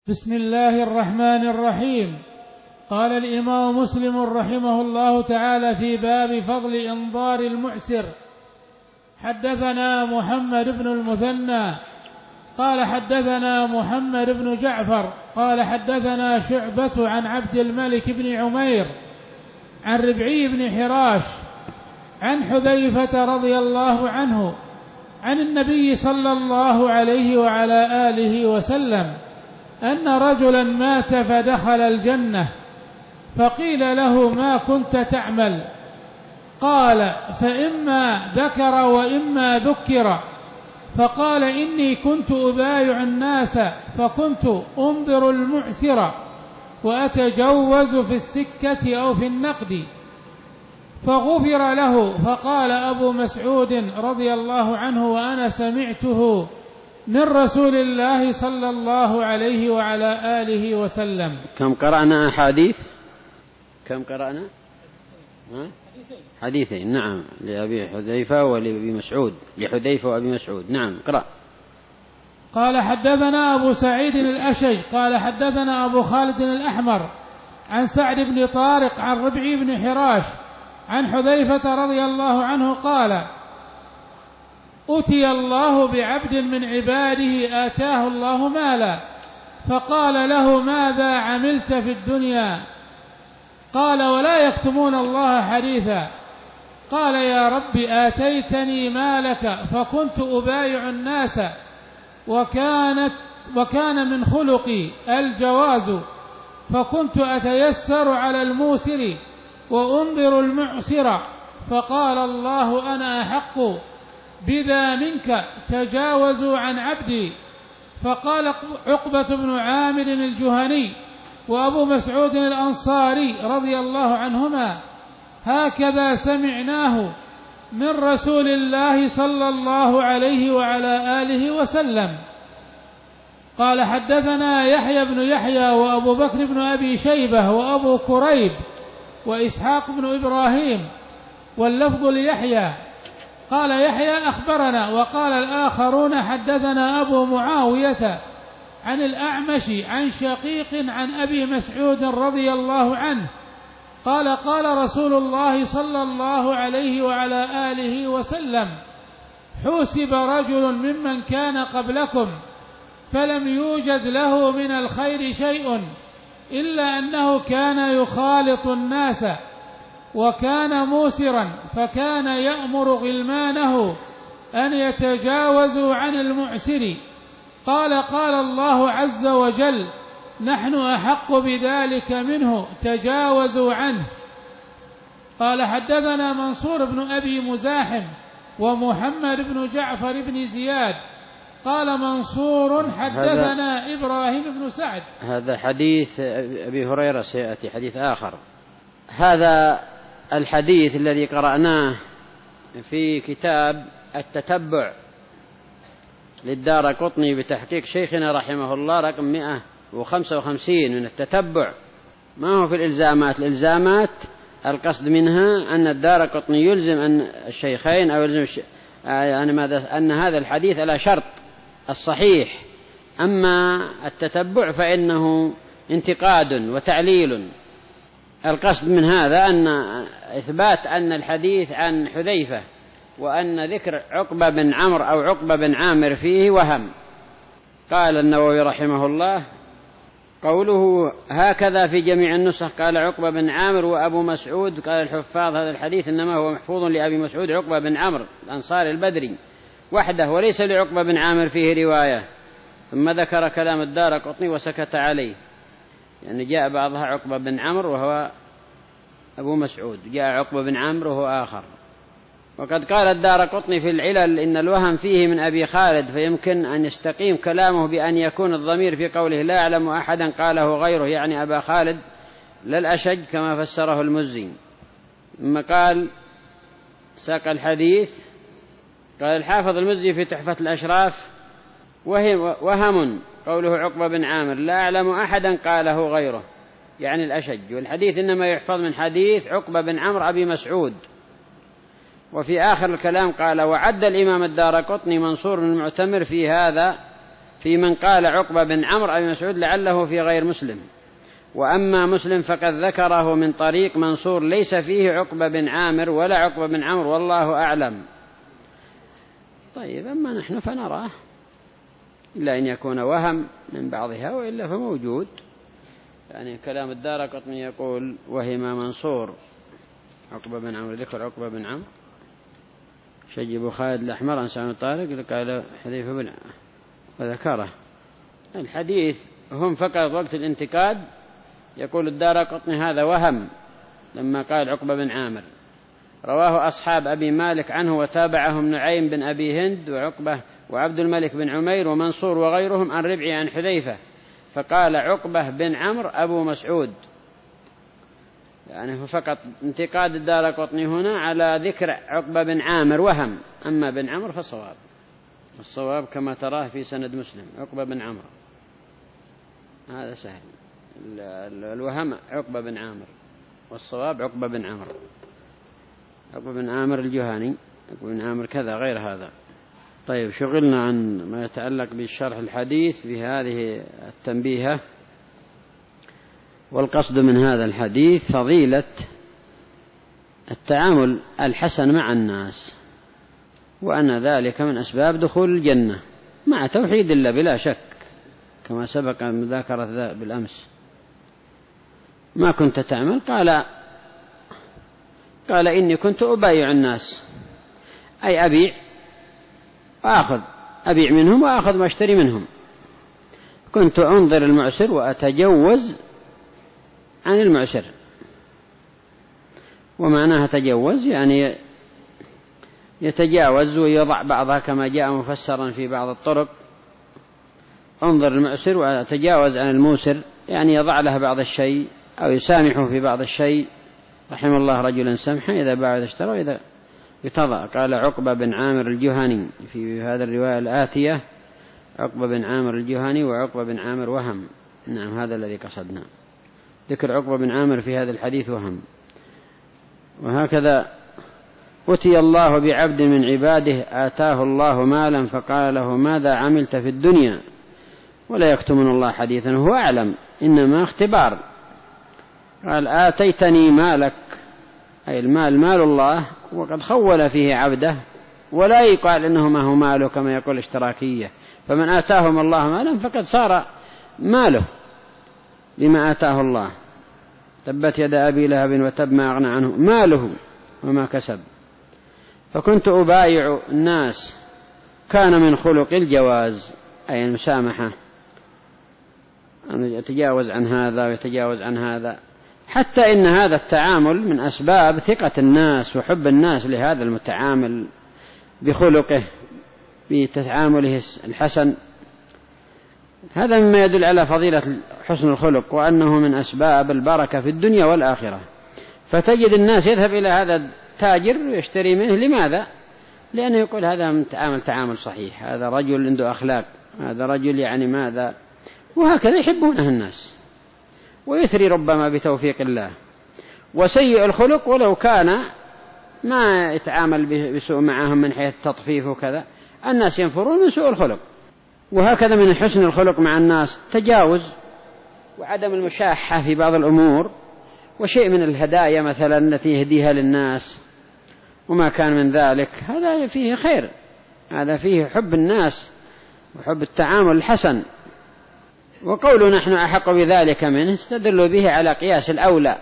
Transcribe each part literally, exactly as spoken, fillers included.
بسم الله الرحمن الرحيم. قال الإمام مسلم رحمه الله تعالى في باب فضل إنظار المعسر: حدثنا محمد بن المثنى قال حدثنا محمد بن جعفر قال حدثنا شعبة عن عبد الملك بن عمير عن ربعي بن حراش عن حذيفة رضي الله عنه عن النبي صلى الله عليه وعلى آله وسلم أن رجلا مات فدخل الجنة، فقيل له: ما كنت تعمل؟ قال: فإما ذكر وإما ذكر. فقال: إني كنت أبايع الناس فكنت أنظر المعسر وأتجوز في السكة أو في النقد، فغفر له. فقال أبو مسعود رضي الله عنه وأنا سمعته من رسول الله صلى الله عليه وعلى آله وسلم. كم قرأنا أحاديث؟ كم قرأنا؟ حديثين. نعم، لأبي حذيفة ولأبي مسعود، لحذيفة وأبي مسعود. نعم، قرأ. قال: حدثنا أبو سعيد الأشج قال حدثنا أبو خالد الأحمر عن سعد بن طارق عن ربعي بن حراش عن حذيفة رضي الله عنه قال: أتي الله بعبد من عباده آتاه الله مالا، فقال له: ماذا عملت في الدنيا؟ قال: ولا يكتمون الله حديثا. قال: يا رب، آتيتني مالك فكنت أبايع الناس، وكانت وكان من خلقي الجواز، فكنت أتيسر على الموسر وأنظر المعسر، فقال الله: أنا أحق بذا منك، تجاوزوا عن عبدي. فقال عقبة بن عامر الجهني وأبو مسعود الأنصاري رضي الله عنهما: هكذا سمعناه من رسول الله صلى الله عليه وعلى آله وسلم. قال: حدثنا يحيى بن يحيى وأبو بكر بن أبي شيبة وأبو كريب وإسحاق بن إبراهيم، واللفظ ليحيى. قال يحيى: أخبرنا. وقال الآخرون: حدثنا أبو معاوية عن الأعمش عن شقيق عن أبي مسعود رضي الله عنه قال: قال رسول الله صلى الله عليه وعلى آله وسلم: حوسب رجل ممن كان قبلكم فلم يوجد له من الخير شيء إلا أنه كان يخالط الناس، وكان موسرا، فكان يأمر غلمانه أن يتجاوزوا عن المعسر. قال: قال الله عز وجل: نحن أحق بذلك منه، تجاوزوا عنه. قال: حدثنا منصور بن أبي مزاحم ومحمد بن جعفر بن زياد. قال منصور: حدثنا إبراهيم بن سعد. هذا حديث أبي هريرة، سيأتي حديث آخر. هذا الحديث الذي قرأناه في كتاب التتبع للدارقطني بتحقيق شيخنا رحمه الله رقم مئة وخمسة وخمسين من التتبع، ما هو في الإلزامات. الإلزامات القصد منها أن الدارقطني يلزم أن الشيخين أو يلزم الش... يعني ماذا؟ أن هذا الحديث على شرط الصحيح. أما التتبع فإنه انتقاد وتعليل. القصد من هذا أن إثبات أن الحديث عن حذيفة وأن ذكر عقبة بن عمرو أو عقبة بن عامر فيه وهم. قال النووي رحمه الله: قوله هكذا في جميع النسخ قال عقبة بن عامر وأبو مسعود. قال الحفاظ: هذا الحديث إنما هو محفوظ لأبي مسعود عقبة بن عمرو الأنصاري البدري وحده، وليس لعقبة بن عامر فيه رواية. ثم ذكر كلام الدارقطني وسكت عليه، يعني جاء بعضها عقبة بن عمرو وهو أبو مسعود، جاء عقبة بن عمرو وهو آخر. وقد قال الدارقطني في العلل: إن الوهم فيه من أبي خالد، فيمكن أن يستقيم كلامه بأن يكون الضمير في قوله لا أعلم أحدا قاله غيره، يعني أبا خالد لا الأشج كما فسره المزي. ثم قال ساق الحديث، قال الحافظ المزي في تحفة الأشراف: وهم قوله عقبة بن عامر لا أعلم أحدا قاله غيره، يعني الأشج. والحديث إنما يحفظ من حديث عقبة بن عمرو أبي مسعود. وفي آخر الكلام قال: وعد الإمام الدارقطني منصور بن المعتمر في هذا في من قال عقبة بن عمرو أبي مسعود لعله في غير مسلم، وأما مسلم فقد ذكره من طريق منصور ليس فيه عقبة بن عامر ولا عقبة بن عمرو والله أعلم. طيب أما نحن فنراه إلا أن يكون وهم من بعضها وإلا فموجود. يعني كلام الدارقطني يقول وهم منصور عقبة بن عمرو، ذكر عقبة بن عمرو شجب خالد الأحمر عن سعد طارق قال حذيفة بن وذكره الحديث هم فقط وقت الانتقاد. يقول الدارقطني هذا وهم لما قال عقبة بن عامر، رواه أصحاب أبي مالك عنه وتابعهم نعيم بن أبي هند وعقبة وعبد الملك بن عمير ومنصور وغيرهم عن ربعي عن حذيفة، فقال عقبة بن عمرو أبو مسعود. يعني هو فقط انتقاد الدارقطني هنا على ذكر عقبة بن عامر وهم، أما بن عمرو فالصواب الصواب كما تراه في سند مسلم عقبة بن عمرو، هذا سهل. الوهم عقبة بن عامر والصواب عقبة بن عمرو، عقبة بن عامر الجهني، عقبة بن عامر كذا غير هذا. طيب شغلنا عن ما يتعلق بالشرح الحديث بهذه التنبيهة. والقصد من هذا الحديث فضيلة التعامل الحسن مع الناس، وأن ذلك من أسباب دخول الجنة مع توحيد الله بلا شك، كما سبق مذاكرة ذا بالأمس. ما كنت تعمل؟ قال قال إني كنت أبايع الناس، أي أبيع وأخذ، أبيع منهم وأخذ ما أشتري منهم. كنت أنظر المعسر وأتجوز عن المعسر، ومعناها تجوز يعني يتجاوز ويضع بعضها كما جاء مفسرا في بعض الطرق. انظر المعسر وأتجاوز عن الموسر، يعني يضع له بعض الشيء أو يسامحه في بعض الشيء. رحم الله رجلا سمحا إذا باع إذا اشترى إذا يتضع. قال عقبة بن عامر الجهني في هذا الرواية الآتية، عقبة بن عامر الجهني وعقبة بن عامر وهم. نعم هذا الذي قصدنا، ذكر عقبة بن عامر في هذا الحديث وهم. وهكذا أتي الله بعبد من عباده آتاه الله مالا فقال له ماذا عملت في الدنيا ولا يكتمن الله حديثا هو أعلم، إنما اختبار. قال آتيتني مالك، أي المال مال الله وقد خول فيه عبده، ولا يقال إنه ما هو ماله كما يقول الاشتراكية، فمن آتاهم الله مالا فقد صار ماله بما آتاه الله. تبت يد أبي لهب وتب ما أغنى عنه ماله وما كسب. فكنت أبايع الناس، كان من خلق الجواز أي المسامحة، أن يتجاوز عن هذا ويتجاوز عن هذا، حتى إن هذا التعامل من أسباب ثقة الناس وحب الناس لهذا المتعامل بخلقه بتعامله الحسن. هذا مما يدل على فضيلة حسن الخلق، وأنه من أسباب البركة في الدنيا والآخرة. فتجد الناس يذهب إلى هذا التاجر ويشتري منه، لماذا؟ لأنه يقول هذا متعامل تعامل صحيح، هذا رجل عنده أخلاق، هذا رجل يعني ماذا، وهكذا يحبونه الناس. ويثري ربما بتوفيق الله. وسيء الخلق ولو كان ما يتعامل بسوء معهم من حيث التطفيف وكذا، الناس ينفرون من سوء الخلق. وهكذا من حسن الخلق مع الناس تجاوز وعدم المشاحة في بعض الأمور، وشيء من الهدايا مثلا التي يهديها للناس وما كان من ذلك، هذا فيه خير، هذا فيه حب الناس وحب التعامل الحسن. وقوله نحن أحق بذلك منه استدلوا به على قياس الأولى.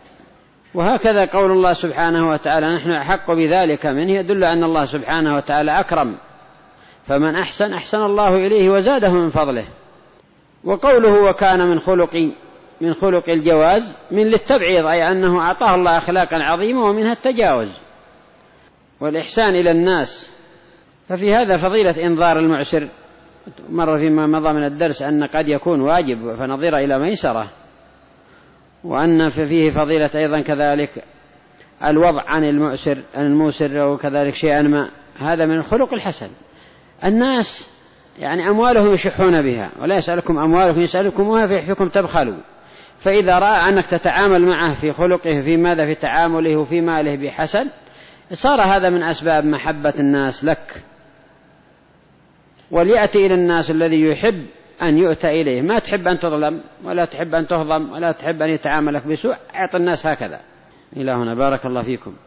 وهكذا قول الله سبحانه وتعالى نحن أحق بذلك منه يدل أن الله سبحانه وتعالى أكرم، فمن أحسن أحسن الله إليه وزاده من فضله. وقوله وكان من خلق من خلق الجواز من للتبعيض، أي أنه أعطاه الله أخلاقا عظيمة ومنها التجاوز والإحسان إلى الناس. ففي هذا فضيلة إنظار المعسر، مر فيما مضى من الدرس أن قد يكون واجب فنظير إلى ميسرة، وأن فيه فضيلة أيضا كذلك الوضع عن المعسر عن الموسر وكذلك شيئا ما، هذا من الخلق الحسن. الناس يعني أموالهم يشحون بها، ولا يسألكم أموالكم يسألكمها فيحفكم تبخلوا. فإذا رأى أنك تتعامل معه في خلقه في ماذا في تعامله وفي ماله بحسن، صار هذا من أسباب محبة الناس لك. وليأتي إلى الناس الذي يحب أن يؤتى إليه. ما تحب أن تظلم ولا تحب أن تهضم ولا تحب أن يتعاملك بسوء، أعط الناس هكذا. إلى هنا، بارك الله فيكم.